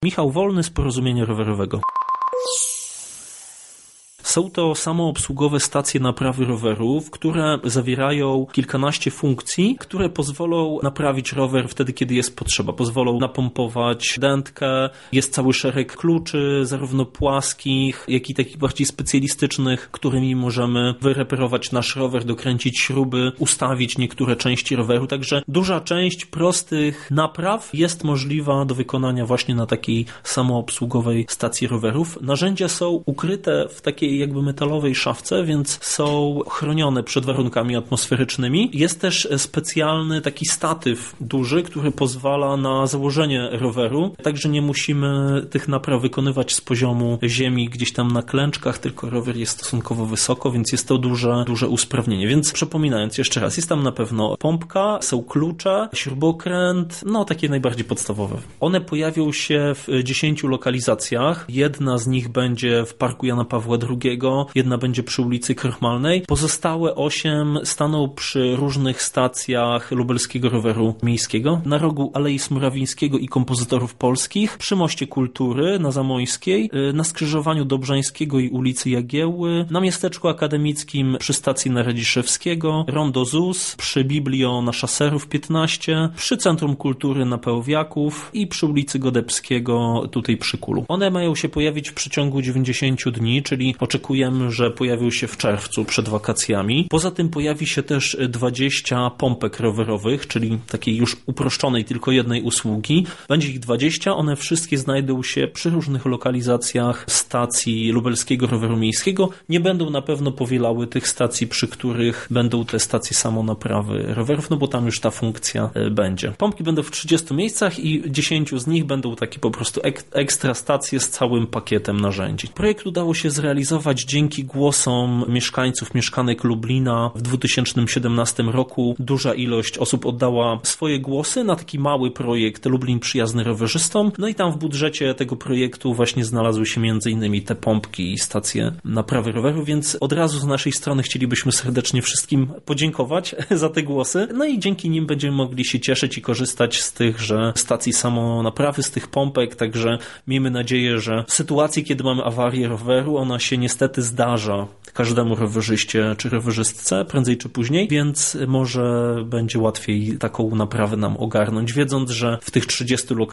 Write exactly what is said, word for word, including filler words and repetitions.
Michał Wolny z Porozumienia Rowerowego. Są to samoobsługowe stacje naprawy rowerów, które zawierają kilkanaście funkcji, które pozwolą naprawić rower wtedy, kiedy jest potrzeba. Pozwolą napompować dętkę, jest cały szereg kluczy, zarówno płaskich, jak i takich bardziej specjalistycznych, którymi możemy wyreperować nasz rower, dokręcić śruby, ustawić niektóre części roweru. Także duża część prostych napraw jest możliwa do wykonania właśnie na takiej samoobsługowej stacji rowerów. Narzędzia są ukryte w takiej jakby metalowej szafce, więc są chronione przed warunkami atmosferycznymi. Jest też specjalny taki statyw duży, który pozwala na założenie roweru, także nie musimy tych napraw wykonywać z poziomu ziemi gdzieś tam na klęczkach, tylko rower jest stosunkowo wysoko, więc jest to duże, duże usprawnienie. Więc przypominając jeszcze raz, jest tam na pewno pompka, są klucze, śrubokręt, no takie najbardziej podstawowe. One pojawią się w dziesięciu lokalizacjach. Jedna z nich będzie w Parku Jana Pawła drugiego, jedna będzie przy ulicy Krochmalnej. Pozostałe osiem staną przy różnych stacjach lubelskiego roweru miejskiego. Na rogu Alei Smurawińskiego i Kompozytorów Polskich, przy Moście Kultury na Zamojskiej, na skrzyżowaniu Dobrzańskiego i ulicy Jagiełły, na Miasteczku Akademickim przy stacji na Radziszewskiego, Rondo Z U S, przy Biblio na Szaserów piętnaście, przy Centrum Kultury na Pełwiaków i przy ulicy Godebskiego tutaj przy Kulu. One mają się pojawić w przeciągu dziewięćdziesięciu dni, czyli oczekujemy, że pojawił się w czerwcu przed wakacjami. Poza tym pojawi się też dwadzieścia pompek rowerowych, czyli takiej już uproszczonej tylko jednej usługi. Będzie ich dwadzieścia, one wszystkie znajdą się przy różnych lokalizacjach stacji lubelskiego roweru miejskiego. Nie będą na pewno powielały tych stacji, przy których będą te stacje samonaprawy rowerów, no bo tam już ta funkcja będzie. Pompki będą w trzydziestu miejscach i dziesięciu z nich będą takie po prostu ek- ekstra stacje z całym pakietem narzędzi. Projekt udało się zrealizować dzięki głosom mieszkańców mieszkanek Lublina. W dwa tysiące siedemnastym roku duża ilość osób oddała swoje głosy na taki mały projekt Lublin Przyjazny Rowerzystom. No i tam w budżecie tego projektu właśnie znalazły się między innymi te pompki i stacje naprawy roweru, więc od razu z naszej strony chcielibyśmy serdecznie wszystkim podziękować za te głosy. No i dzięki nim będziemy mogli się cieszyć i korzystać z tychże stacji samonaprawy, z tych pompek, także miejmy nadzieję, że w sytuacji, kiedy mamy awarię roweru, ona się niestety zdarza każdemu rowerzyście czy rowerzystce, prędzej czy później, więc może będzie łatwiej taką naprawę nam ogarnąć, wiedząc, że w tych trzydziestu lokalizacjach